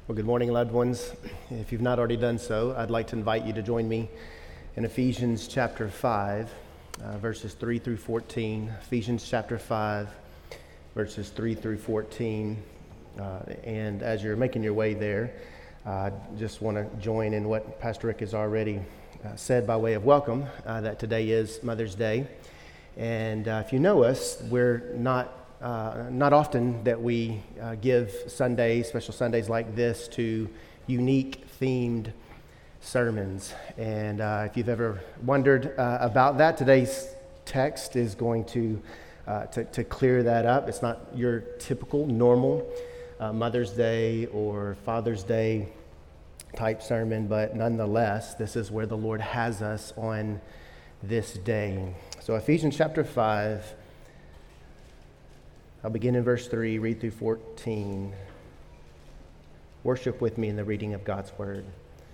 Well, good morning, loved ones. If you've not already done so, I'd like to invite you to join me in Ephesians chapter 5, verses 3 through 14. Ephesians chapter 5, verses 3 through 14. And as you're making your way there, I just want to join in what Pastor Rick has already said by way of welcome, that today is Mother's Day. And if you know us, we're not often that we give Sundays, special Sundays like this, to unique themed sermons. And if you've ever wondered about that, today's text is going to clear that up. It's not your typical, normal Mother's Day or Father's Day type sermon, but nonetheless, this is where the Lord has us on this day. So Ephesians chapter 5, I'll begin in verse 3, read through 14. Worship with me in the reading of God's word.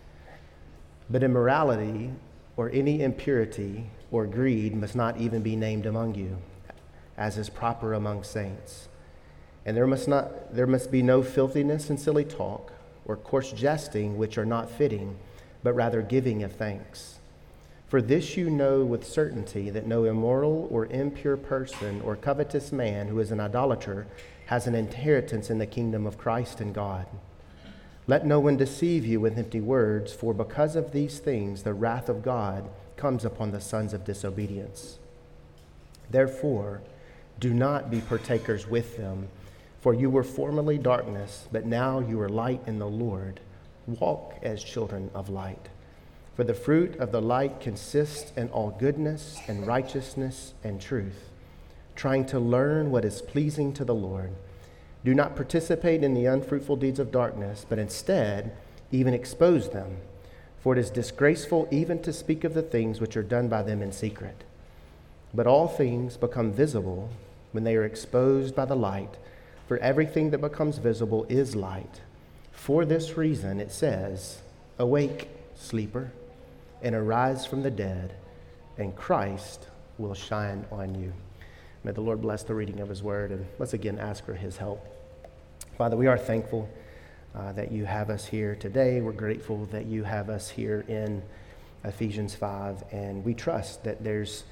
But immorality or any impurity or greed must not even be named among you, as is proper among saints. And there must be no filthiness and silly talk or coarse jesting, which are not fitting, but rather giving of thanks. For this you know with certainty, that no immoral or impure person or covetous man who is an idolater has an inheritance in the kingdom of Christ and God. Let no one deceive you with empty words, for because of these things the wrath of God comes upon the sons of disobedience. Therefore, do not be partakers with them, for you were formerly darkness, but now you are light in the Lord. Walk as children of light. For the fruit of the light consists in all goodness and righteousness and truth, trying to learn what is pleasing to the Lord. Do not participate in the unfruitful deeds of darkness, but instead even expose them. For it is disgraceful even to speak of the things which are done by them in secret. But all things become visible when they are exposed by the light, for everything that becomes visible is light. For this reason it says, "Awake, sleeper, and arise from the dead, and Christ will shine on you." May the Lord bless the reading of his word, and let's again ask for his help. Father, we are thankful that you have us here today. We're grateful that you have us here in Ephesians 5, and we trust that there's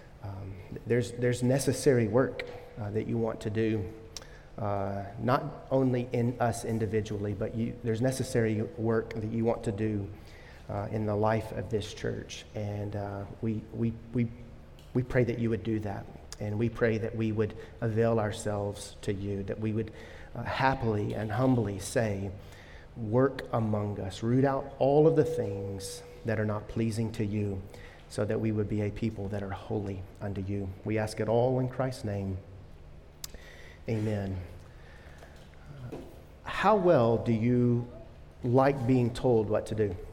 necessary work that you want to do, not only in us individually, but there's necessary work that you want to do in the life of this church, and we pray that you would do that, and we pray that we would avail ourselves to you, that we would happily and humbly say, "Work among us, root out all of the things that are not pleasing to you, so that we would be a people that are holy unto you." We ask it all in Christ's name. Amen. How well do you like being told what to do?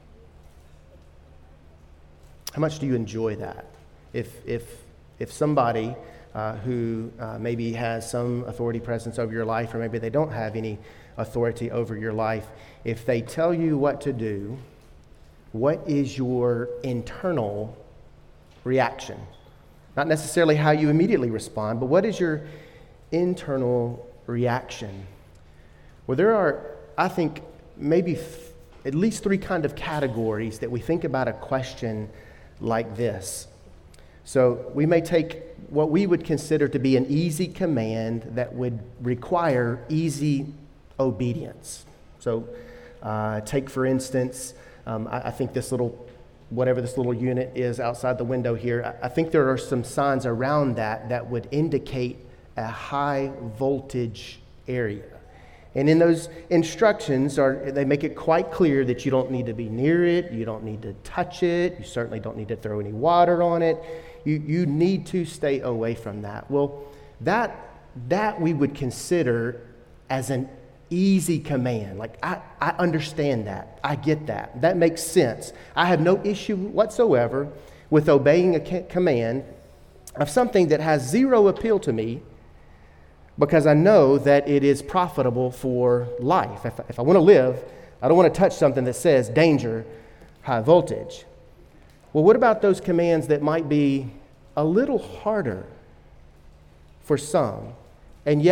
How much do you enjoy that? If somebody who maybe has some authority presence over your life, or maybe they don't have any authority over your life, if they tell you what to do, what is your internal reaction? Not necessarily how you immediately respond, but what is your internal reaction? Well, there are, I think, maybe at least three kind of categories that we think about a question like this. So we may take what we would consider to be an easy command that would require easy obedience. So take, for instance, I think whatever this little unit is outside the window here, I think there are some signs around that would indicate a high voltage area. And in those instructions, they make it quite clear that you don't need to be near it, you don't need to touch it, you certainly don't need to throw any water on it. You need to stay away from that. Well, that we would consider as an easy command. Like, I understand that. I get that. That makes sense. I have no issue whatsoever with obeying a command of something that has zero appeal to me, because I know that it is profitable for life. If I want to live, I don't want to touch something that says danger, high voltage. Well, what about those commands that might be a little harder for some, and yet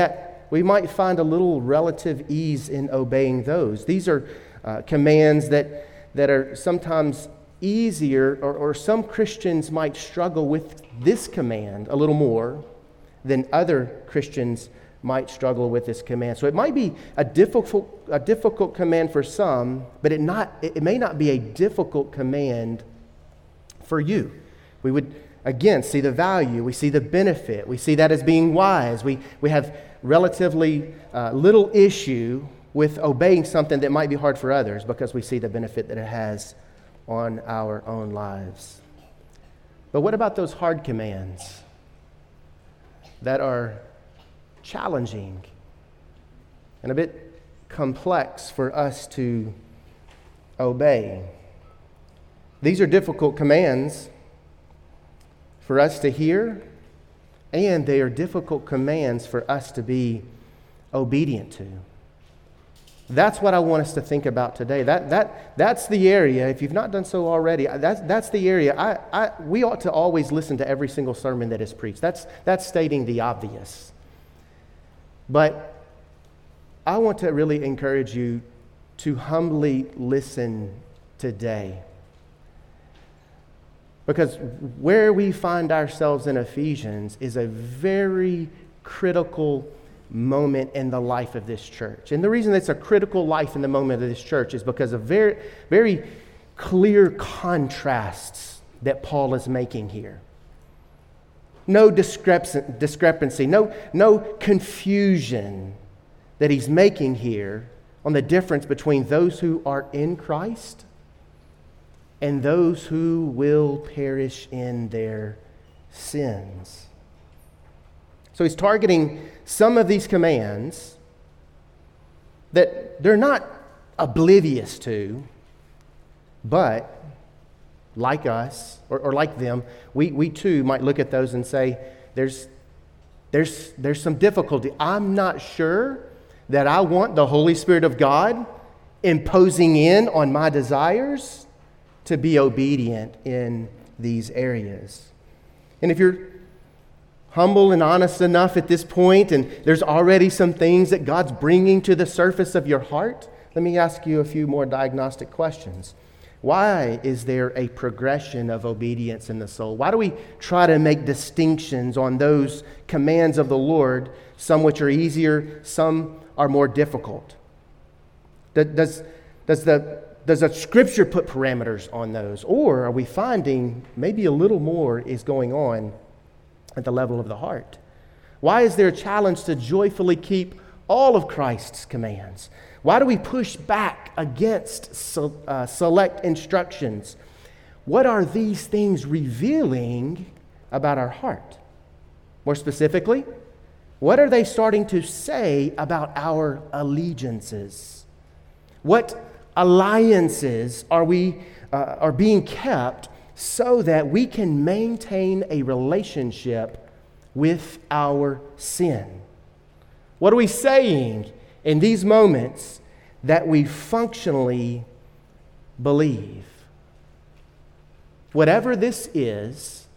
we might find a little relative ease in obeying those. These are commands that are sometimes easier, or some Christians might struggle with this command a little more than other Christians might struggle with this command. So it might be a difficult command for some, but it may not be a difficult command for you. We would, again, see the value. We see the benefit. We see that as being wise. We have relatively little issue with obeying something that might be hard for others because we see the benefit that it has on our own lives. But what about those hard commands that are challenging and a bit complex for us to obey? These are difficult commands for us to hear, and they are difficult commands for us to be obedient to. That's what I want us to think about today. That's the area, if you've not done so already, that's the area. We ought to always listen to every single sermon that is preached. That's stating the obvious. But I want to really encourage you to humbly listen today. Because where we find ourselves in Ephesians is a very critical moment in the life of this church. And the reason it's a critical life in the moment of this church is because of very, very clear contrasts that Paul is making here. No discrepancy, no confusion that he's making here on the difference between those who are in Christ and those who will perish in their sins. So he's targeting some of these commands that they're not oblivious to, but like us, or like them, we too might look at those and say, there's some difficulty. I'm not sure that I want the Holy Spirit of God imposing in on my desires to be obedient in these areas. And if you're humble and honest enough at this point, and there's already some things that God's bringing to the surface of your heart, let me ask you a few more diagnostic questions. Why is there a progression of obedience in the soul? Why do we try to make distinctions on those commands of the Lord, some which are easier, some are more difficult? Does the Scripture put parameters on those? Or are we finding maybe a little more is going on at the level of the heart? Why is there a challenge to joyfully keep all of Christ's commands? Why do we push back against select instructions? What are these things revealing about our heart? More specifically, what are they starting to say about our allegiances? What alliances are being kept so that we can maintain a relationship with our sin? What are we saying in these moments that we functionally believe? Whatever this is,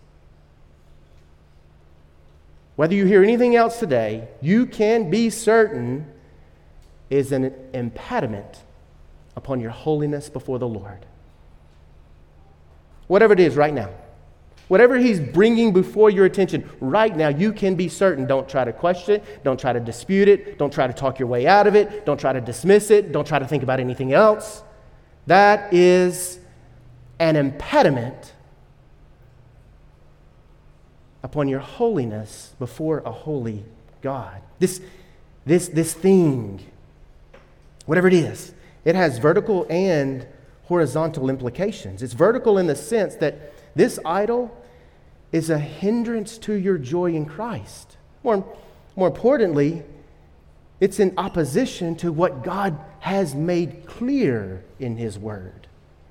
whether you hear anything else today, you can be certain is an impediment upon your holiness before the Lord. Whatever it is right now, whatever He's bringing before your attention right now, you can be certain. Don't try to question it. Don't try to dispute it. Don't try to talk your way out of it. Don't try to dismiss it. Don't try to think about anything else. That is an impediment upon your holiness before a holy God. This thing, whatever it is, it has vertical and horizontal implications. It's vertical in the sense that this idol is a hindrance to your joy in Christ. More importantly, it's in opposition to what God has made clear in His Word.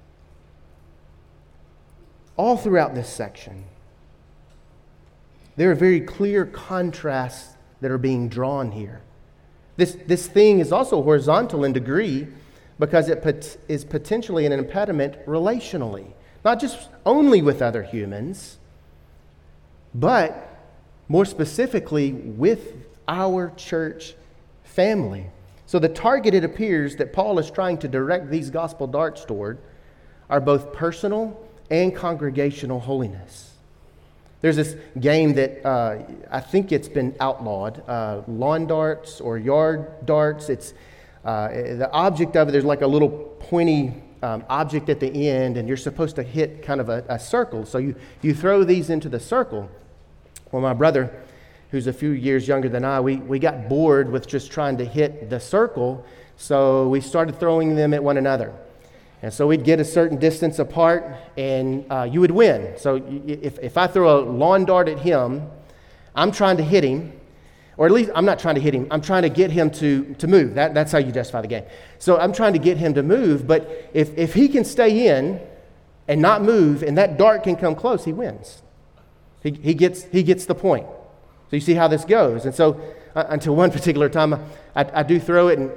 All throughout this section, there are very clear contrasts that are being drawn here. This thing is also horizontal in degree because it is potentially an impediment relationally. Not just only with other humans, but more specifically with our church family. So the target, it appears, that Paul is trying to direct these gospel darts toward are both personal and congregational holiness. There's this game that I think it's been outlawed, lawn darts or yard darts. It's the object of it, there's like a little pointy object at the end, and you're supposed to hit kind of a circle. So you throw these into the circle. Well, my brother, who's a few years younger than I, we got bored with just trying to hit the circle, so we started throwing them at one another. And so we'd get a certain distance apart, and you would win. So if I throw a lawn dart at him, I'm trying to hit him, or at least I'm not trying to hit him, I'm trying to get him to move. That's how you justify the game. So I'm trying to get him to move, but if he can stay in and not move, and that dart can come close, he wins. He gets the point. So you see how this goes. And so until one particular time, I do throw it, and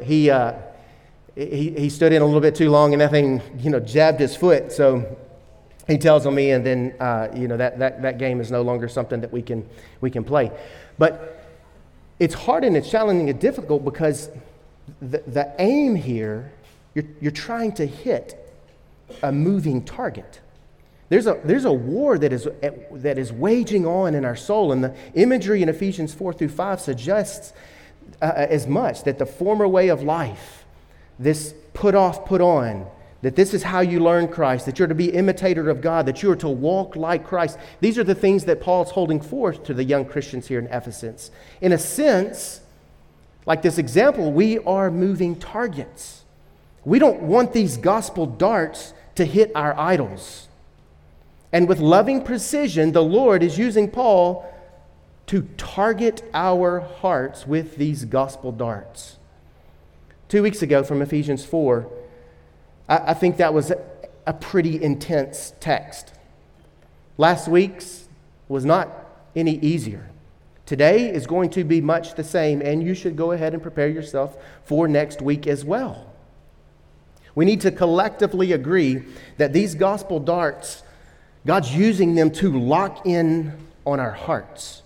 he stood in a little bit too long, and that thing, jabbed his foot. So he tells on me, and then that game is no longer something that we can play. But it's hard and it's challenging and difficult because the aim here, you're trying to hit a moving target. There's a war that is waging on in our soul, and the imagery in Ephesians 4-5 suggests as much, that the former way of life, this put off, put on, that this is how you learn Christ, that you're to be imitator of God, that you are to walk like Christ. These are the things that Paul's holding forth to the young Christians here in Ephesus. In a sense, like this example, we are moving targets. We don't want these gospel darts to hit our idols. And with loving precision, the Lord is using Paul to target our hearts with these gospel darts. 2 weeks ago from Ephesians 4, I think that was a pretty intense text. Last week's was not any easier. Today is going to be much the same, and you should go ahead and prepare yourself for next week as well. We need to collectively agree that these gospel darts, God's using them to lock in on our hearts.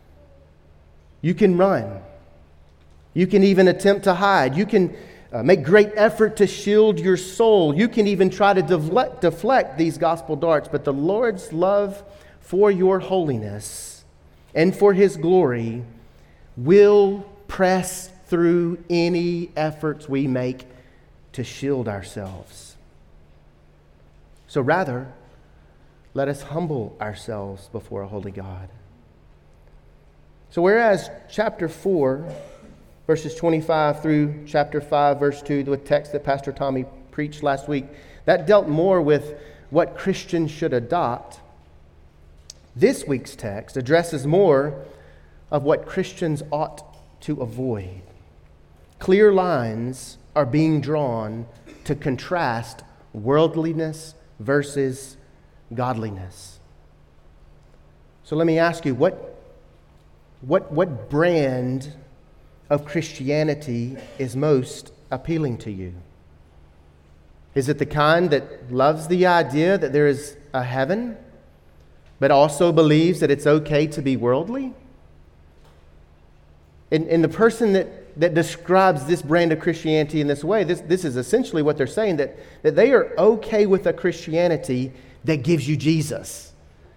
You can run. You can even attempt to hide. You can make great effort to shield your soul. You can even try to deflect these gospel darts. But the Lord's love for your holiness and for His glory will press through any efforts we make to shield ourselves. So rather, let us humble ourselves before a holy God. So whereas chapter 4, verses 25 through chapter 5, verse 2, the text that Pastor Tommy preached last week, that dealt more with what Christians should adopt. This week's text addresses more of what Christians ought to avoid. Clear lines are being drawn to contrast worldliness versus godliness. So let me ask you, what brand of Christianity is most appealing to you? Is it the kind that loves the idea that there is a heaven, but also believes that it's okay to be worldly? And the person that describes this brand of Christianity in this way, this is essentially what they're saying, that they are okay with a Christianity that gives you Jesus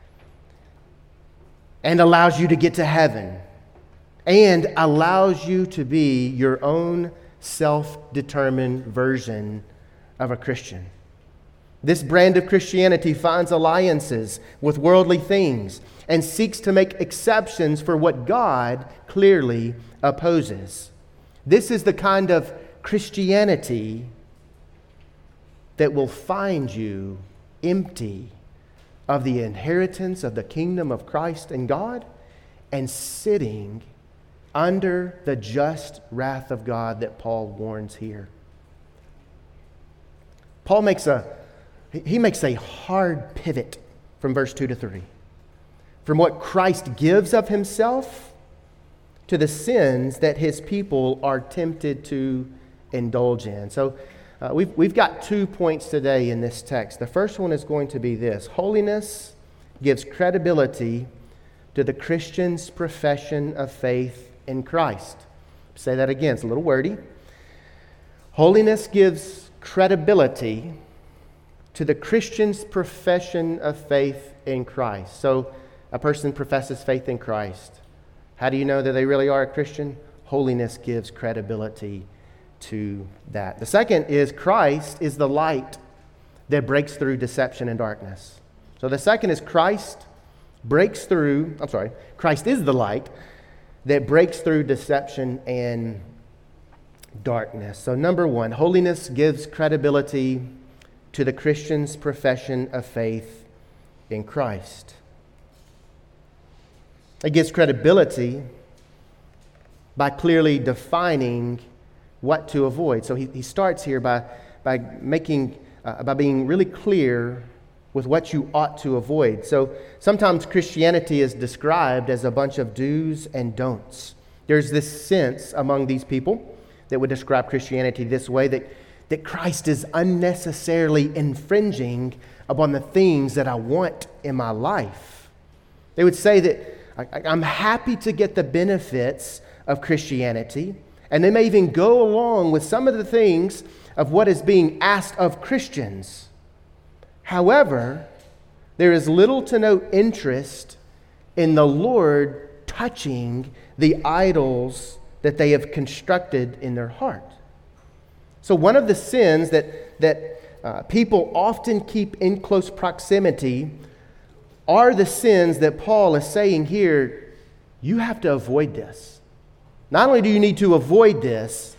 and allows you to get to heaven and allows you to be your own self-determined version of a Christian. This brand of Christianity finds alliances with worldly things and seeks to make exceptions for what God clearly opposes. This is the kind of Christianity that will find you empty of the inheritance of the kingdom of Christ and God and sitting under the just wrath of God that Paul warns here. Paul makes a hard pivot from verse 2 to 3. From what Christ gives of himself to the sins that his people are tempted to indulge in. So we've got 2 points today in this text. The first one is going to be this: holiness gives credibility to the Christian's profession of faith in Christ. Say that again, it's a little wordy. Holiness gives credibility to the Christian's profession of faith in Christ. So a person professes faith in Christ. How do you know that they really are a Christian? Holiness gives credibility to that. The second is Christ is the light that breaks through deception and darkness. So the second is Christ is the light that breaks through deception and darkness. So number one, holiness gives credibility to the Christian's profession of faith in Christ. It gives credibility by clearly defining what to avoid. So he starts here by being really clear with what you ought to avoid. So sometimes Christianity is described as a bunch of do's and don'ts. There's this sense among these people that would describe Christianity this way, that Christ is unnecessarily infringing upon the things that I want in my life. They would say that I'm happy to get the benefits of Christianity, and they may even go along with some of the things of what is being asked of Christians. However, there is little to no interest in the Lord touching the idols that they have constructed in their heart. So one of the sins that people often keep in close proximity are the sins that Paul is saying here, you have to avoid this. Not only do you need to avoid this,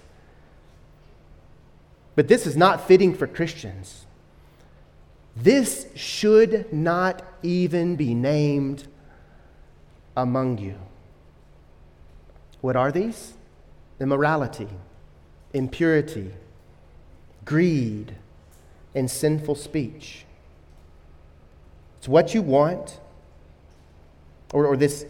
but this is not fitting for Christians. This should not even be named among you. What are these? Immorality, impurity, greed, and sinful speech. It's what you want, or this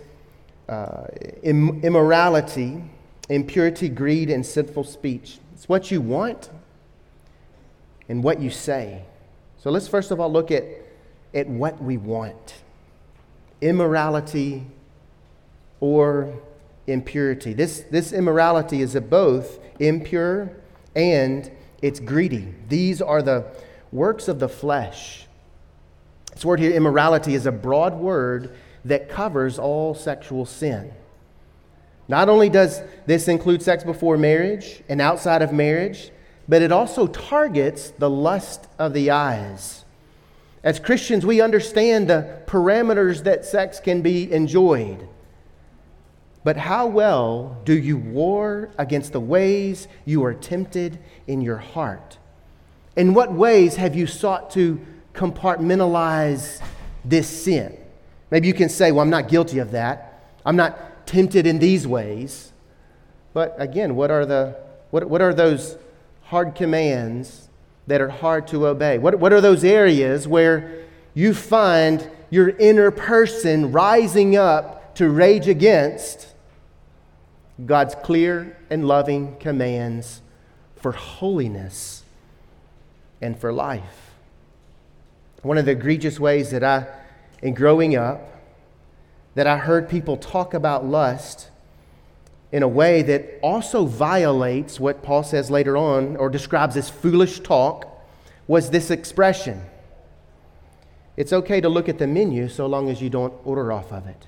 immorality, impurity, greed, and sinful speech. It's what you want and what you say. So let's first of all look at what we want. Immorality or impurity. This immorality is both impure and it's greedy. These are the works of the flesh. This word here, immorality, is a broad word that covers all sexual sin. Not only does this include sex before marriage and outside of marriage, but it also targets the lust of the eyes. As Christians, we understand the parameters that sex can be enjoyed. But how well do you war against the ways you are tempted in your heart? In what ways have you sought to compartmentalize this sin? Maybe you can say, well, I'm not guilty of that. I'm not tempted in these ways. But again, what are those hard commands that are hard to obey? What are those areas where you find your inner person rising up to rage against God's clear and loving commands for holiness and for life? One of the egregious ways that in growing up, that I heard people talk about lust in a way that also violates what Paul says later on, or describes as foolish talk, was this expression: it's okay to look at the menu so long as you don't order off of it.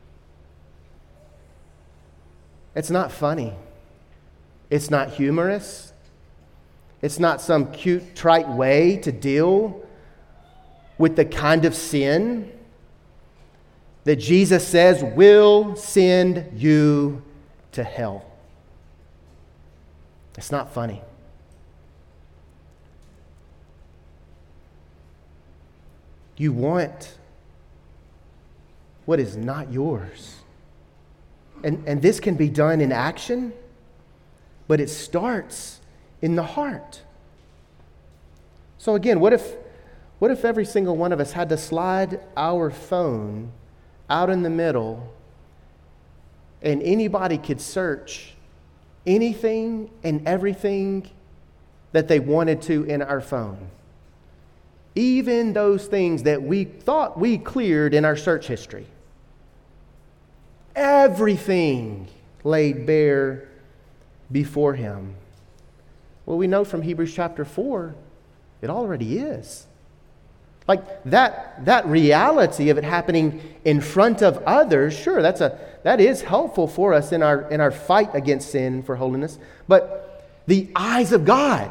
It's not funny. It's not humorous. It's not some cute, trite way to deal with the kind of sin that Jesus says will send you to hell. It's not funny. You want what is not yours. And this can be done in action, but it starts in the heart. So again, what if every single one of us had to slide our phone out in the middle and anybody could search anything and everything that they wanted to in our phone? Even those things that we thought we cleared in our search history. Everything laid bare before Him? Well, we know from Hebrews chapter 4, it already is. Like that reality of it happening in front of others, sure, that is helpful for us in our fight against sin for holiness. But the eyes of God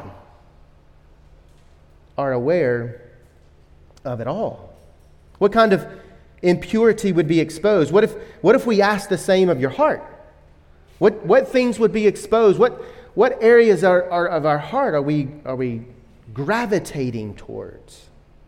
are aware of it all. What kind of impurity would be exposed? What if we asked the same of your heart? What things would be exposed? What areas of our heart are we gravitating towards?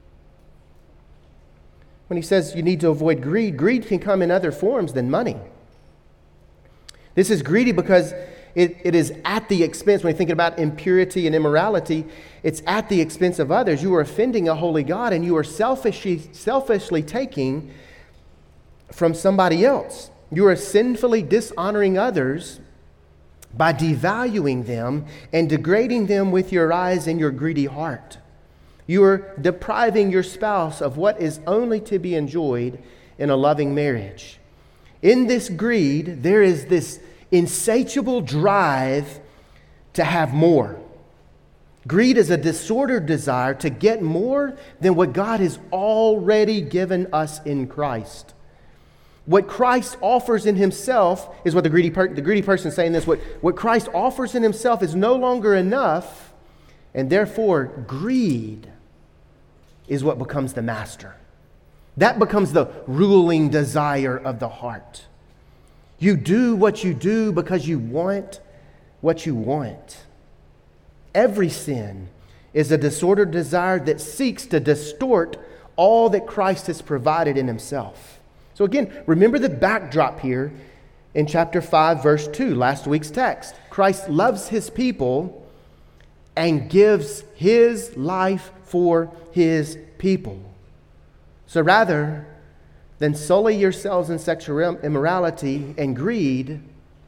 When he says you need to avoid greed, greed can come in other forms than money. This is greedy because it is at the expense, when you're thinking about impurity and immorality, it's at the expense of others. You are offending a holy God, and you are selfishly taking from somebody else. You are sinfully dishonoring others by devaluing them and degrading them with your eyes and your greedy heart. You are depriving your spouse of what is only to be enjoyed in a loving marriage. In this greed, there is this insatiable drive to have more. Greed is a disordered desire to get more than what God has already given us in Christ. What Christ offers in Himself is what the greedy person is saying this. What Christ offers in Himself is no longer enough, and therefore greed is what becomes the master. That becomes the ruling desire of the heart. You do what you do because you want what you want. Every sin is a disordered desire that seeks to distort all that Christ has provided in Himself. So again, remember the backdrop here in chapter 5, verse 2, last week's text. Christ loves His people and gives His life for His people. So rather than sully yourselves in sexual immorality and greed,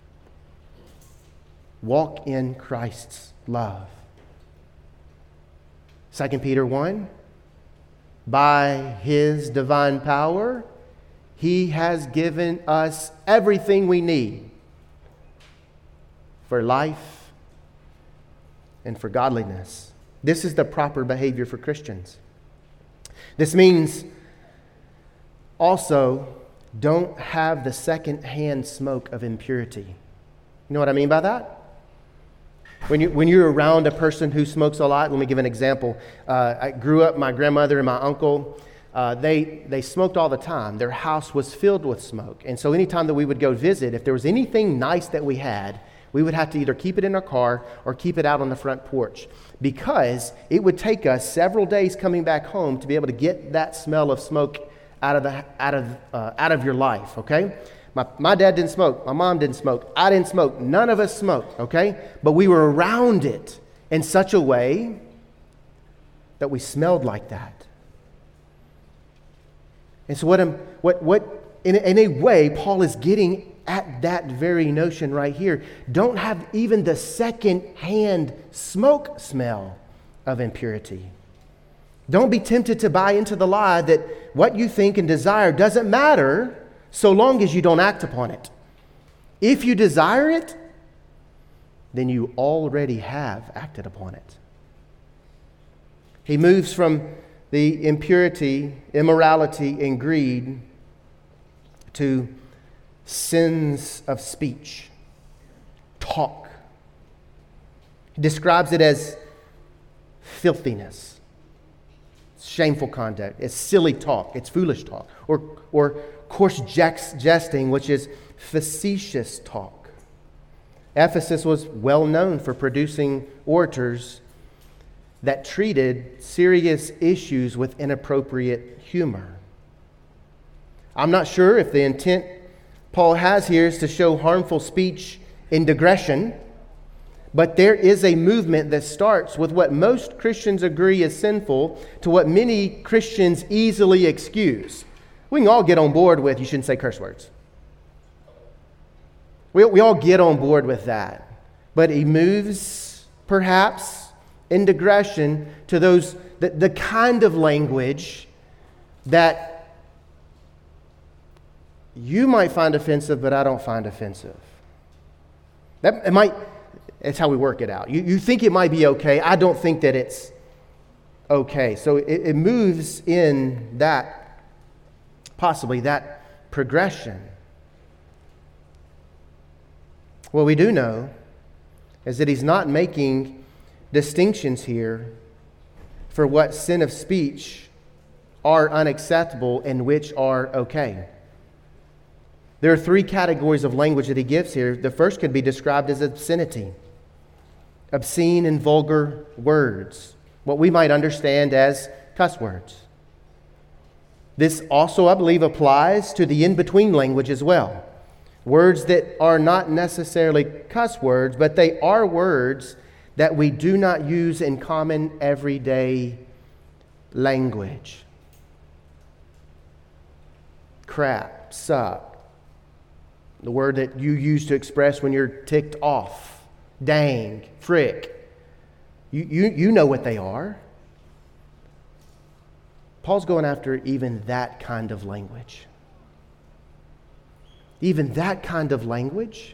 walk in Christ's love. 2 Peter 1, by His divine power, He has given us everything we need for life and for godliness. This is the proper behavior for Christians. This means also don't have the second-hand smoke of impurity. You know what I mean by that? When you're around a person who smokes a lot, let me give an example. I grew up, my grandmother and my uncle, they smoked all the time. Their house was filled with smoke. And so anytime that we would go visit, if there was anything nice that we had, we would have to either keep it in our car or keep it out on the front porch, because it would take us several days coming back home to be able to get that smell of smoke out of your life, okay? My dad didn't smoke. My mom didn't smoke. I didn't smoke. None of us smoked, okay? But we were around it in such a way that we smelled like that. And so in a way, Paul is getting at that very notion right here. Don't have even the second-hand smoke smell of impurity. Don't be tempted to buy into the lie that what you think and desire doesn't matter so long as you don't act upon it. If you desire it, then you already have acted upon it. He moves from the impurity, immorality, and greed to sins of speech, talk. He describes it as filthiness, shameful conduct, it's silly talk, it's foolish talk, or coarse jesting, which is facetious talk. Ephesus was well known for producing orators that treated serious issues with inappropriate humor. I'm not sure if the intent Paul has here is to show harmful speech in digression, but there is a movement that starts with what most Christians agree is sinful to what many Christians easily excuse. We can all get on board with you shouldn't say curse words. We all get on board with that. But he moves, perhaps, in digression to the kind of language that you might find offensive, but I don't find offensive. It's how we work it out. You think it might be okay. I don't think that it's okay. So it moves in that, possibly that progression. What we do know is that he's not making distinctions here for what sin of speech are unacceptable and which are okay. There are three categories of language that he gives here. The first could be described as obscenity, obscene and vulgar words, what we might understand as cuss words. This also, I believe, applies to the in-between language as well. Words that are not necessarily cuss words, but they are words that we do not use in common everyday language. Crap, suck, the word that you use to express when you're ticked off, dang, frick. You know what they are. Paul's going after even that kind of language. Even that kind of language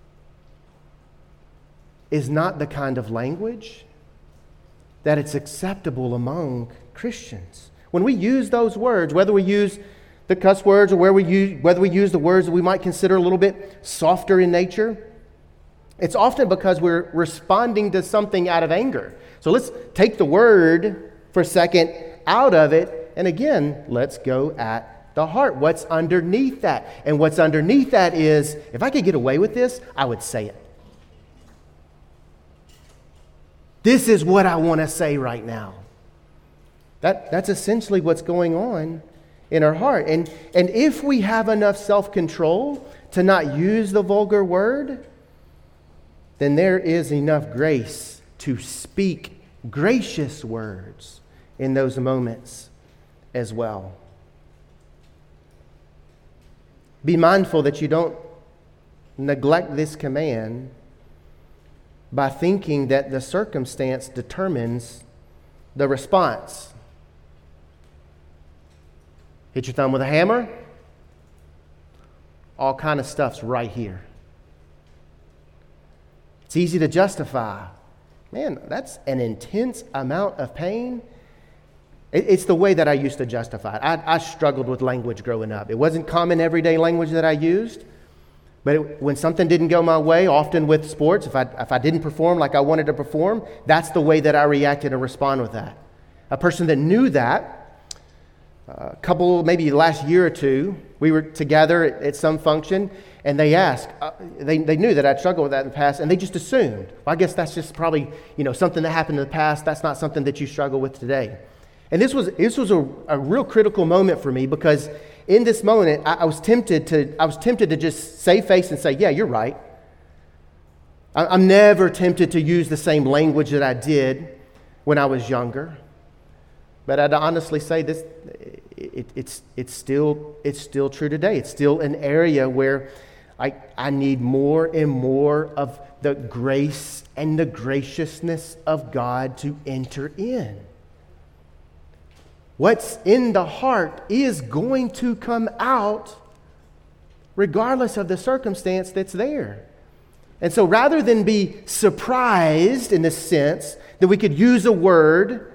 is not the kind of language that it's acceptable among Christians. When we use those words, whether we use the cuss words or whether we use the words that we might consider a little bit softer in nature, it's often because we're responding to something out of anger. So let's take the word for a second out of it, and again, let's go at the heart. What's underneath that? And what's underneath that is, if I could get away with this, I would say it. This is what I want to say right now. That's essentially what's going on in our heart. And if we have enough self-control to not use the vulgar word, then there is enough grace to speak gracious words in those moments as well. Be mindful that you don't neglect this command by thinking that the circumstance determines the response. Hit your thumb with a hammer. All kind of stuff's right here. It's easy to justify. Man, that's an intense amount of pain. It's the way that I used to justify it. I struggled with language growing up. It wasn't common everyday language that I used. But when something didn't go my way, often with sports, if I didn't perform like I wanted to perform, that's the way that I reacted and respond with that. A person that knew that, a couple, maybe last year or two, we were together at some function, and they asked, they knew that I'd struggled with that in the past, and they just assumed, well, I guess that's just probably, something that happened in the past. That's not something that you struggle with today. And this was a real critical moment for me, because in this moment, I was tempted to just save face and say, yeah, you're right. I'm never tempted to use the same language that I did when I was younger. But I'd honestly say this, it's still true today. It's still an area where I need more and more of the grace and the graciousness of God to enter in. What's in the heart is going to come out regardless of the circumstance that's there. And so rather than be surprised in the sense that we could use a word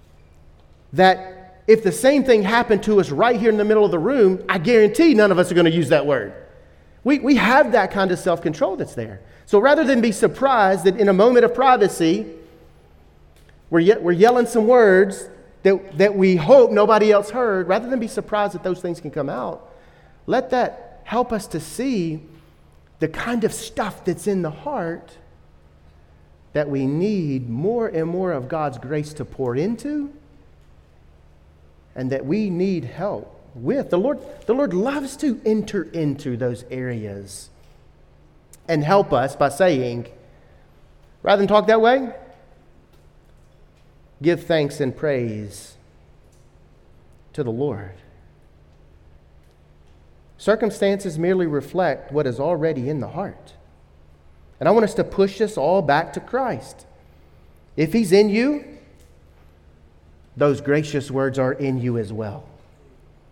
that if the same thing happened to us right here in the middle of the room, I guarantee none of us are going to use that word. We have that kind of self-control that's there. So rather than be surprised that in a moment of privacy, we're yelling some words that we hope nobody else heard, rather than be surprised that those things can come out, let that help us to see the kind of stuff that's in the heart that we need more and more of God's grace to pour into, and that we need help with. The Lord loves to enter into those areas and help us by saying, rather than talk that way, give thanks and praise to the Lord. Circumstances merely reflect what is already in the heart. And I want us to push us all back to Christ. If He's in you, those gracious words are in you as well.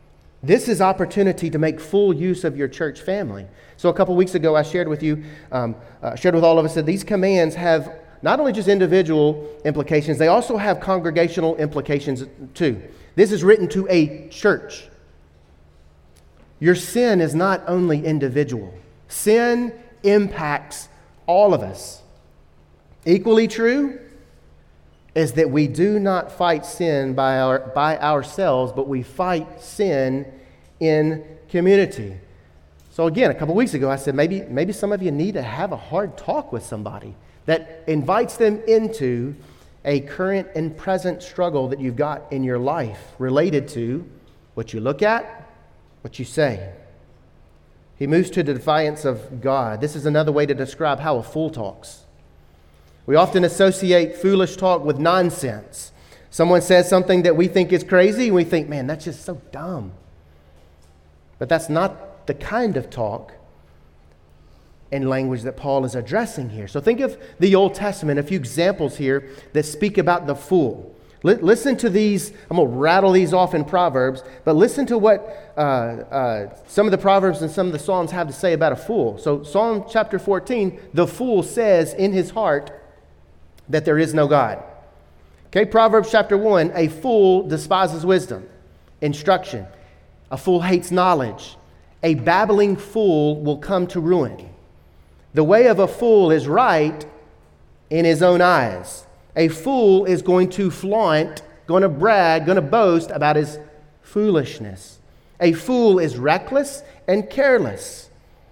This is opportunity to make full use of your church family. So a couple weeks ago, I shared with you, shared with all of us that these commands have not only just individual implications, they also have congregational implications too. This is written to a church. Your sin is not only individual. Sin impacts all of us. Equally true is that we do not fight sin by ourselves, but we fight sin in community. So again, a couple weeks ago, I said maybe some of you need to have a hard talk with somebody that invites them into a current and present struggle that you've got in your life related to what you look at, what you say. He moves to the defiance of God. This is another way to describe how a fool talks. We often associate foolish talk with nonsense. Someone says something that we think is crazy, and we think, man, that's just so dumb. But that's not the kind of talk and language that Paul is addressing here. So think of the Old Testament, a few examples here that speak about the fool. Listen to these. I'm going to rattle these off in Proverbs, but listen to what some of the Proverbs and some of the Psalms have to say about a fool. So Psalm chapter 14, the fool says in his heart that there is no God. Okay, Proverbs chapter 1, a fool despises wisdom, instruction. A fool hates knowledge. A babbling fool will come to ruin. The way of a fool is right in his own eyes. A fool is going to flaunt, going to brag, going to boast about his foolishness. A fool is reckless and careless.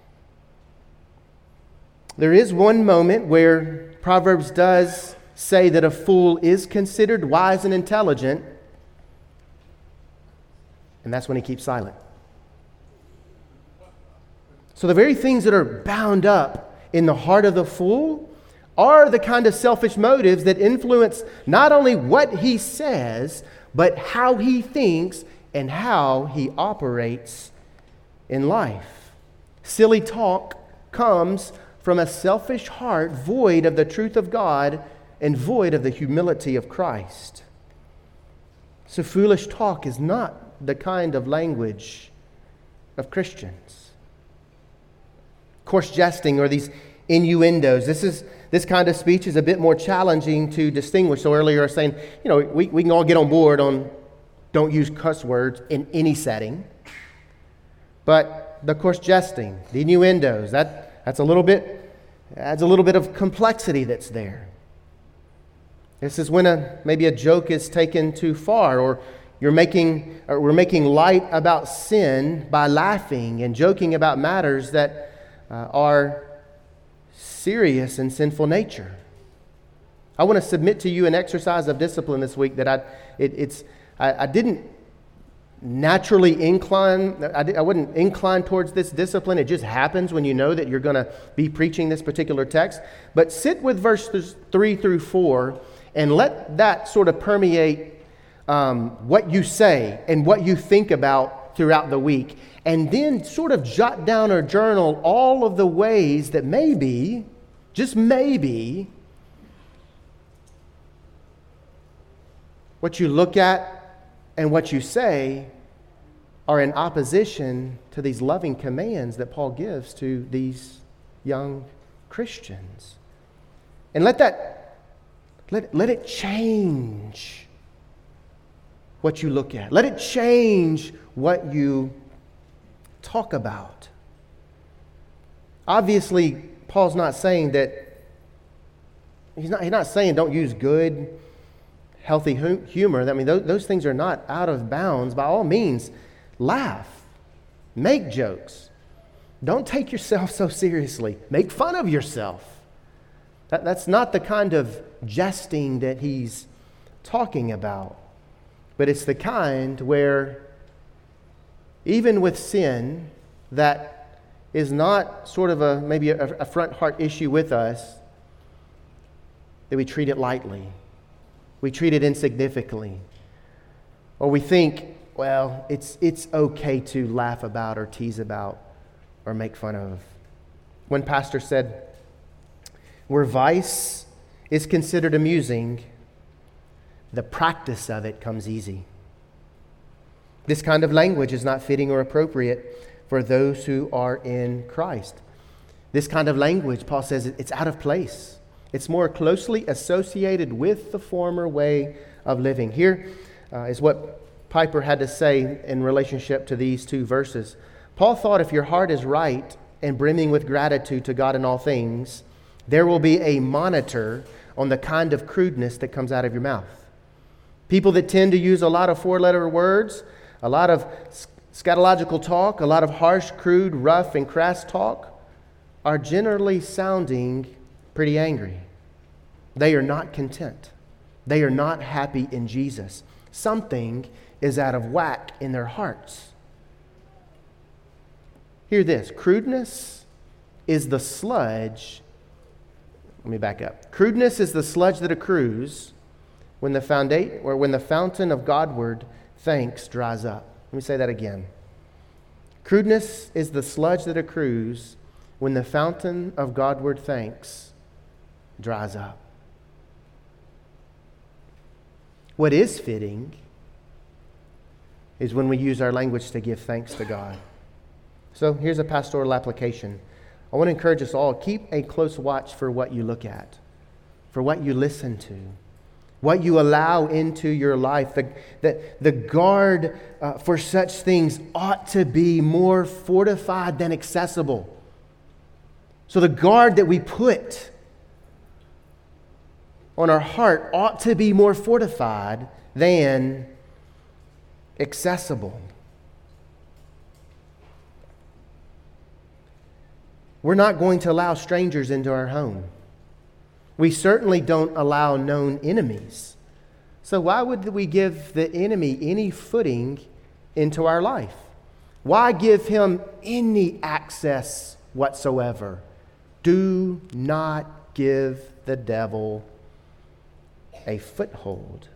There is one moment where Proverbs does say that a fool is considered wise and intelligent, and that's when he keeps silent. So the very things that are bound up in the heart of the fool are the kind of selfish motives that influence not only what he says, but how he thinks and how he operates in life. Silly talk comes from a selfish heart void of the truth of God and void of the humility of Christ. So foolish talk is not the kind of language of Christians. Coarse jesting or these innuendos, this kind of speech is a bit more challenging to distinguish. So earlier I was saying, we can all get on board on don't use cuss words in any setting. But the coarse jesting, the innuendos, adds a little bit of complexity that's there. This is when maybe a joke is taken too far, or we're making light about sin by laughing and joking about matters that are serious and sinful nature. I want to submit to you an exercise of discipline this week that I didn't naturally incline. I wouldn't incline towards this discipline. It just happens when you know that you're going to be preaching this particular text. But sit with verses 3 through 4 and let that sort of permeate what you say and what you think about throughout the week. And then sort of jot down or journal all of the ways that maybe, just maybe, what you look at and what you say are in opposition to these loving commands that Paul gives to these young Christians. And let it change what you look at. Let it change what you talk about. Obviously, Paul's not saying that, he's not saying don't use good, healthy humor. I mean, those things are not out of bounds. By all means, laugh. Make jokes. Don't take yourself so seriously. Make fun of yourself. That's not the kind of jesting that he's talking about. But it's the kind where, even with sin that is not sort of maybe a front heart issue with us, that we treat it lightly. We treat it insignificantly. Or we think, well, it's okay to laugh about or tease about or make fun of. One pastor said, where vice is considered amusing, the practice of it comes easy. This kind of language is not fitting or appropriate for those who are in Christ. This kind of language, Paul says, it's out of place. It's more closely associated with the former way of living. Here is what Piper had to say in relationship to these two verses. Paul thought if your heart is right and brimming with gratitude to God in all things, there will be a monitor on the kind of crudeness that comes out of your mouth. People that tend to use a lot of four-letter words, a lot of scatological talk, a lot of harsh, crude, rough, and crass talk, are generally sounding pretty angry. They are not content. They are not happy in Jesus. Something is out of whack in their hearts. Hear this. Crudeness is the sludge. Let me back up. Crudeness is the sludge that accrues when the fountain of Godward thanks dries up. Let me say that again. Crudeness is the sludge that accrues when the fountain of Godward thanks dries up. What is fitting is when we use our language to give thanks to God. So here's a pastoral application. I want to encourage us all, keep a close watch for what you look at, for what you listen to, what you allow into your life. The guard for such things ought to be more fortified than accessible. So the guard that we put on our heart ought to be more fortified than accessible. We're not going to allow strangers into our home. We certainly don't allow known enemies. So why would we give the enemy any footing into our life? Why give him any access whatsoever? Do not give the devil a foothold.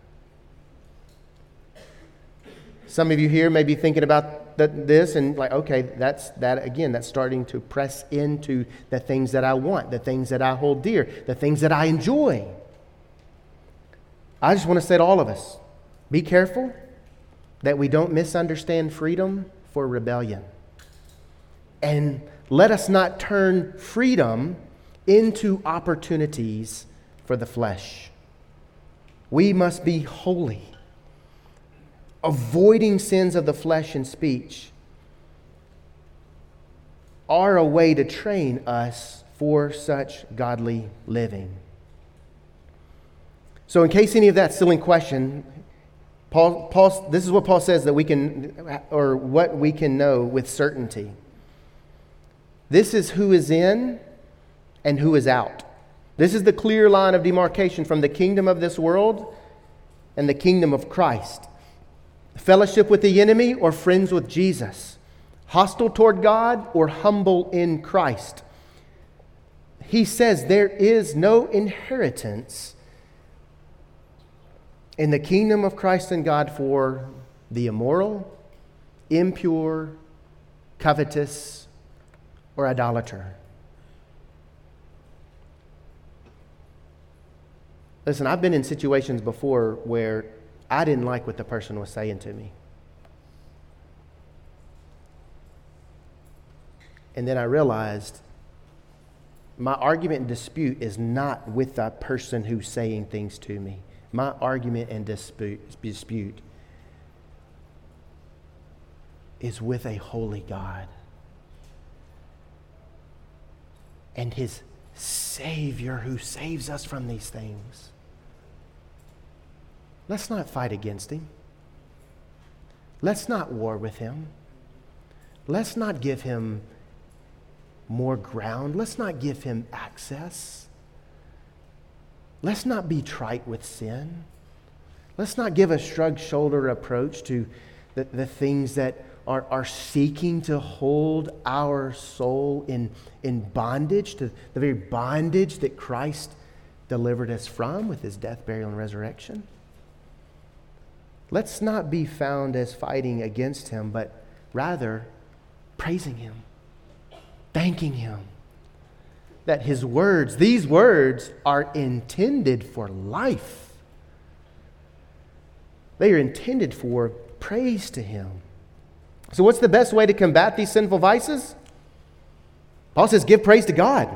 Some of you here may be thinking about this and like, okay, that's starting to press into the things that I want, the things that I hold dear, the things that I enjoy. I just want to say to all of us, be careful that we don't misunderstand freedom for rebellion. And let us not turn freedom into opportunities for the flesh. We must be holy. Avoiding sins of the flesh and speech are a way to train us for such godly living. So in case any of that's still in question, this is what Paul says that we can, or what we can know with certainty. This is who is in and who is out. This is the clear line of demarcation from the kingdom of this world and the kingdom of Christ. Fellowship with the enemy or friends with Jesus. Hostile toward God or humble in Christ. He says there is no inheritance in the kingdom of Christ and God for the immoral, impure, covetous, or idolater. Listen, I've been in situations before where I didn't like what the person was saying to me. And then I realized my argument and dispute is not with the person who's saying things to me. My argument and dispute is with a holy God and His Savior who saves us from these things. Let's not fight against Him. Let's not war with Him. Let's not give Him more ground. Let's not give Him access. Let's not be trite with sin. Let's not give a shrug-shoulder approach to the things that are seeking to hold our soul in bondage, to the very bondage that Christ delivered us from with His death, burial, and resurrection. Let's not be found as fighting against Him, but rather praising Him, thanking Him that His words, these words, are intended for life. They are intended for praise to Him. So what's the best way to combat these sinful vices? Paul says, give praise to God.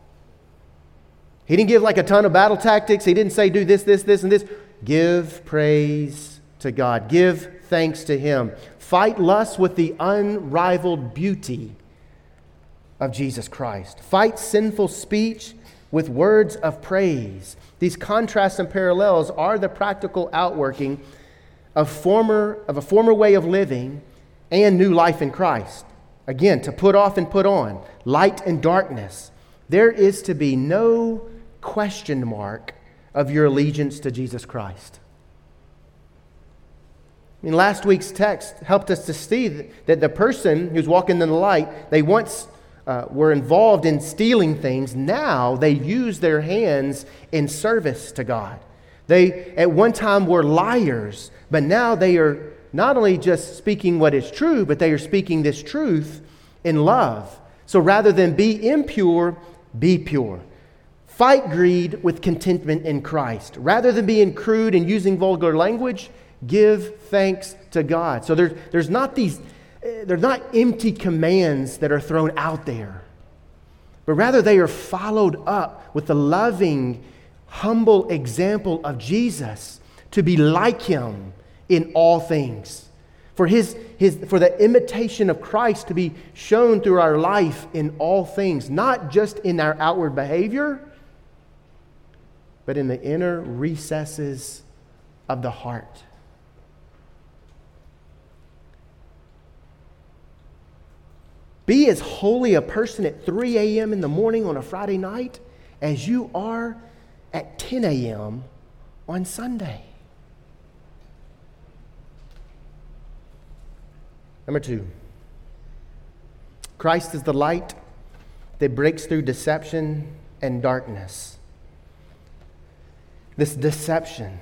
He didn't give like a ton of battle tactics. He didn't say do this, this, this, and this. Give praise to God. Give thanks to Him. Fight lust with the unrivaled beauty of Jesus Christ. Fight sinful speech with words of praise. These contrasts and parallels are the practical outworking of a former way of living and new life in Christ. Again, to put off and put on, light and darkness. There is to be no question mark of your allegiance to Jesus Christ. Last week's text helped us to see that the person who's walking in the light, they once were involved in stealing things. Now they use their hands in service to God. They at one time were liars, but now they are not only just speaking what is true, but they are speaking this truth in love. So rather than be impure, be pure. Fight greed with contentment in Christ. Rather than being crude and using vulgar language, give thanks to God. So there's not empty commands that are thrown out there, but rather they are followed up with the loving, humble example of Jesus to be like Him in all things. For the imitation of Christ to be shown through our life in all things, not just in our outward behavior, but in the inner recesses of the heart. Be as holy a person at 3 a.m. in the morning on a Friday night as you are at 10 a.m. on Sunday. Number 2, Christ is the light that breaks through deception and darkness. This deception,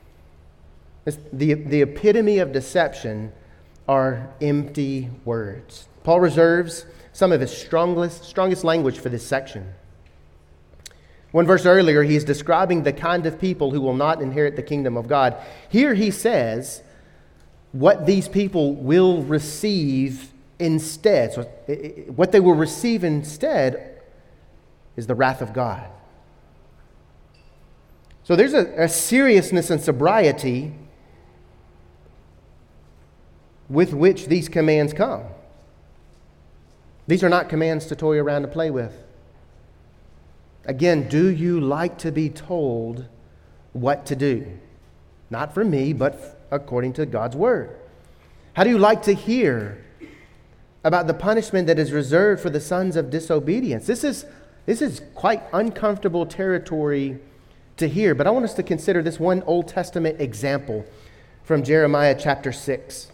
the epitome of deception are empty words. Paul reserves some of his strongest language for this section. One verse earlier, he's describing the kind of people who will not inherit the kingdom of God. Here he says what these people will receive instead. So what they will receive instead is the wrath of God. So there's a seriousness and sobriety with which these commands come. These are not commands to toy around and play with. Again, do you like to be told what to do? Not from me, but according to God's Word. How do you like to hear about the punishment that is reserved for the sons of disobedience? This is quite uncomfortable territory to hear, but I want us to consider this one Old Testament example from Jeremiah chapter 6.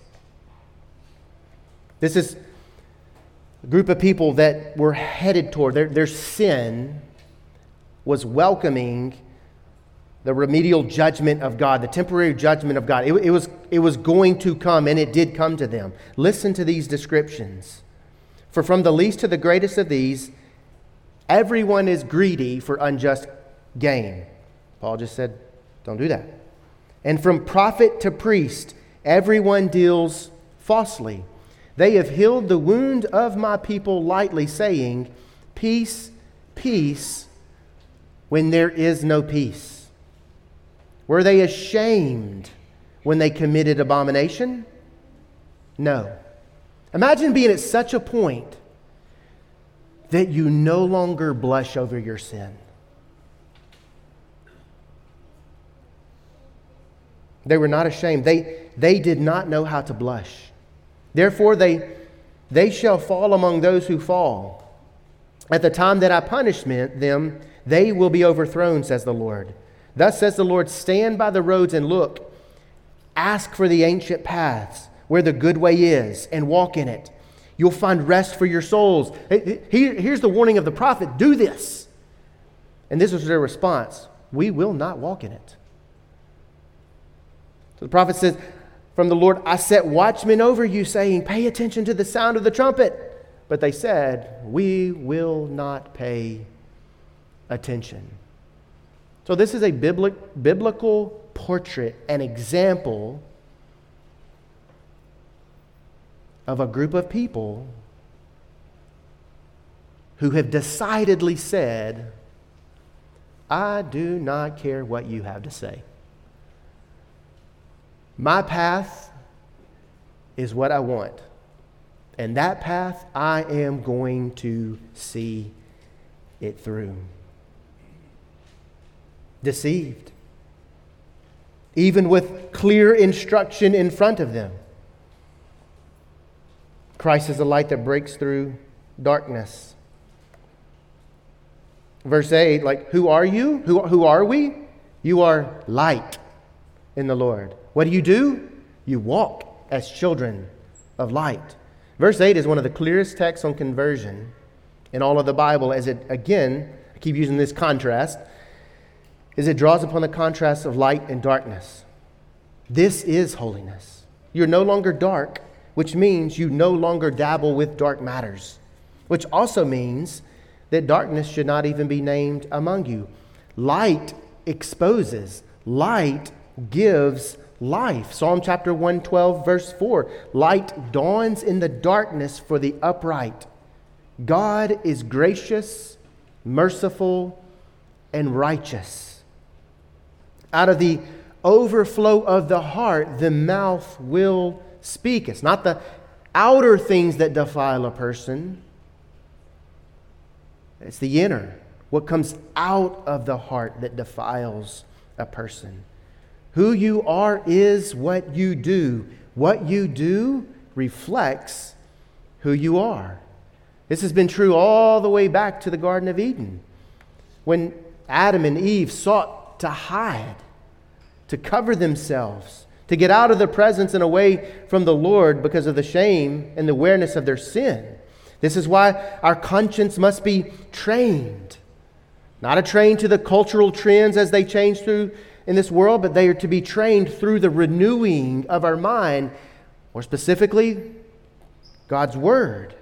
This is a group of people that were headed toward their sin was welcoming the remedial judgment of God, the temporary judgment of God. It was going to come, and it did come to them. Listen to these descriptions. For from the least to the greatest of these, everyone is greedy for unjust gain. Paul just said, don't do that. And from prophet to priest, everyone deals falsely. They have healed the wound of my people lightly, saying, peace, peace, when there is no peace. Were they ashamed when they committed abomination? No. Imagine being at such a point that you no longer blush over your sin. They were not ashamed. They did not know how to blush. Therefore, they shall fall among those who fall. At the time that I punish them, they will be overthrown, says the Lord. Thus says the Lord, stand by the roads and look. Ask for the ancient paths where the good way is and walk in it. You'll find rest for your souls. Here's the warning of the prophet. Do this. And this was their response. We will not walk in it. So the prophet says, from the Lord, I set watchmen over you, saying, pay attention to the sound of the trumpet. But they said, we will not pay attention. So this is a biblical portrait, an example of a group of people who have decidedly said, I do not care what you have to say. My path is what I want. And that path, I am going to see it through. Deceived. Even with clear instruction in front of them. Christ is a light that breaks through darkness. Verse 8, like, who are you? Who are we? You are light in the Lord. What do? You walk as children of light. Verse 8 is one of the clearest texts on conversion in all of the Bible, as it, again, I keep using this contrast, as it draws upon the contrast of light and darkness. This is holiness. You're no longer dark, which means you no longer dabble with dark matters, which also means that darkness should not even be named among you. Light exposes. Light gives life. Psalm chapter 112, verse 4. Light dawns in the darkness for the upright. God is gracious, merciful, and righteous. Out of the overflow of the heart, the mouth will speak. It's not the outer things that defile a person. It's the inner, what comes out of the heart that defiles a person. Who you are is what you do. What you do reflects who you are. This has been true all the way back to the Garden of Eden, when Adam and Eve sought to hide, to cover themselves, to get out of the presence and away from the Lord because of the shame and the awareness of their sin. This is why our conscience must be trained. Not trained to the cultural trends as they change through in this world, but they are to be trained through the renewing of our mind, more specifically, God's Word.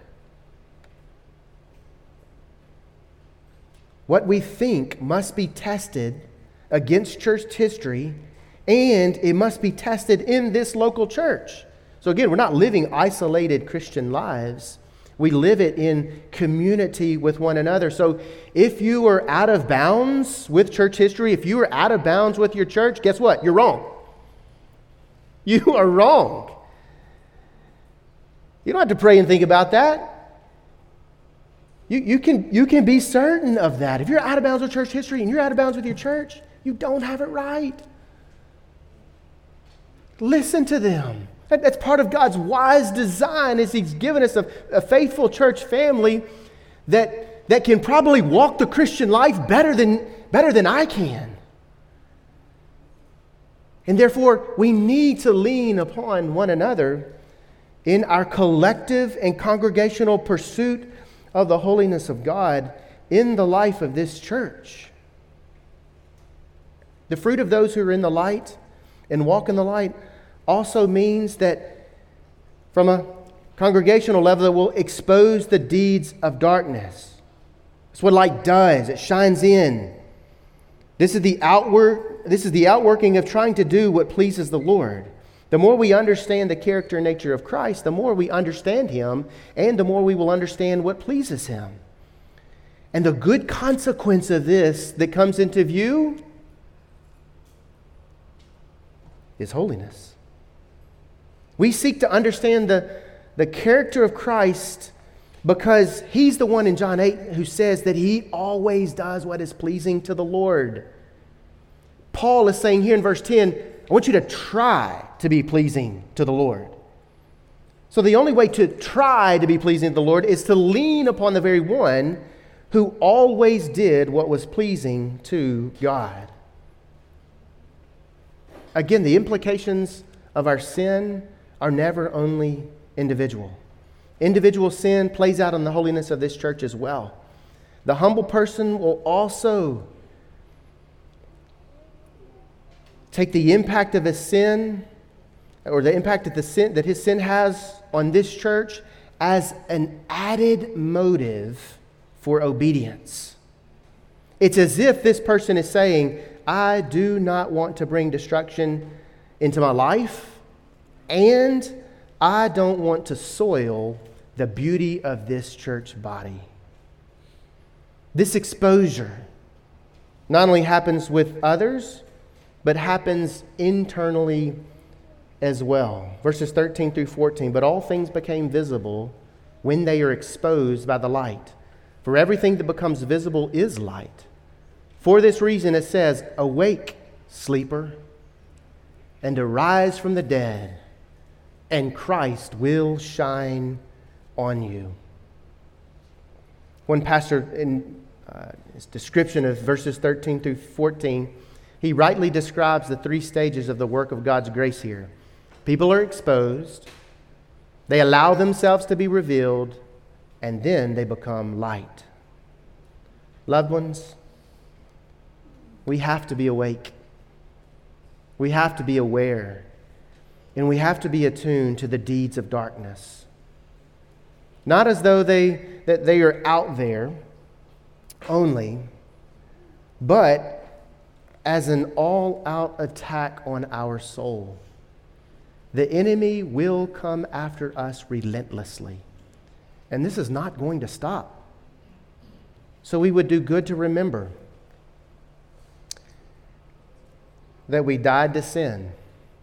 What we think must be tested against church history, and it must be tested in this local church. So again, we're not living isolated Christian lives. We live it in community with one another. So if you are out of bounds with church history, if you are out of bounds with your church, guess what? You're wrong. You are wrong. You don't have to pray and think about that. You can be certain of that. If you're out of bounds with church history and you're out of bounds with your church, you don't have it right. Listen to them. That's part of God's wise design, is He's given us a faithful church family that can probably walk the Christian life better than I can. And therefore, we need to lean upon one another in our collective and congregational pursuit of the holiness of God in the life of this church. The fruit of those who are in the light and walk in the light also means that from a congregational level, it will expose the deeds of darkness. That's what light does. It shines in. This is the outworking of trying to do what pleases the Lord. The more we understand the character and nature of Christ, the more we understand Him, and the more we will understand what pleases Him. And the good consequence of this that comes into view is holiness. We seek to understand the character of Christ because He's the one in John 8 who says that He always does what is pleasing to the Lord. Paul is saying here in verse 10, I want you to try to be pleasing to the Lord. So the only way to try to be pleasing to the Lord is to lean upon the very one who always did what was pleasing to God. Again, the implications of our sin are never only individual. Individual sin plays out in the holiness of this church as well. The humble person will also take the impact of his sin, or the impact of the sin that his sin has on this church, as an added motive for obedience. It's as if this person is saying, I do not want to bring destruction into my life, and I don't want to soil the beauty of this church body. This exposure not only happens with others, but happens internally as well. Verses 13 through 14, but all things became visible when they are exposed by the light. For everything that becomes visible is light. For this reason it says, awake, sleeper, and arise from the dead, and Christ will shine on you. One pastor, in his description of verses 13 through 14, he rightly describes the three stages of the work of God's grace here. People are exposed, they allow themselves to be revealed, and then they become light. Loved ones, we have to be awake. We have to be aware. And we have to be attuned to the deeds of darkness. Not as though they are out there only, but as an all-out attack on our soul. The enemy will come after us relentlessly. And this is not going to stop. So we would do good to remember that we died to sin,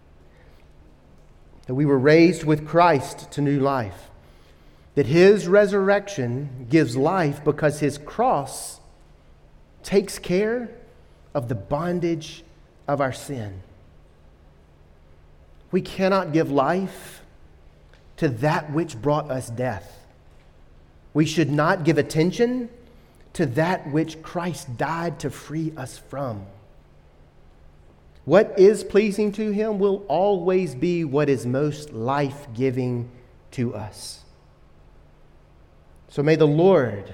that we were raised with Christ to new life, that His resurrection gives life because His cross takes care of the bondage of our sin. We cannot give life to that which brought us death. We should not give attention to that which Christ died to free us from. What is pleasing to Him will always be what is most life-giving to us. So may the Lord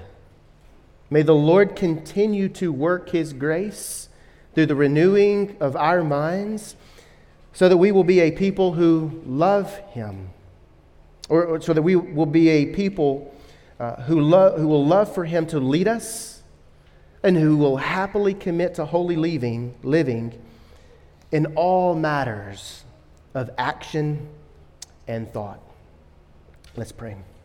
continue to work His grace through the renewing of our minds so that we will be a people who love Him, or so that we will be a people who will love for Him to lead us and who will happily commit to holy living in all matters of action and thought. Let's pray.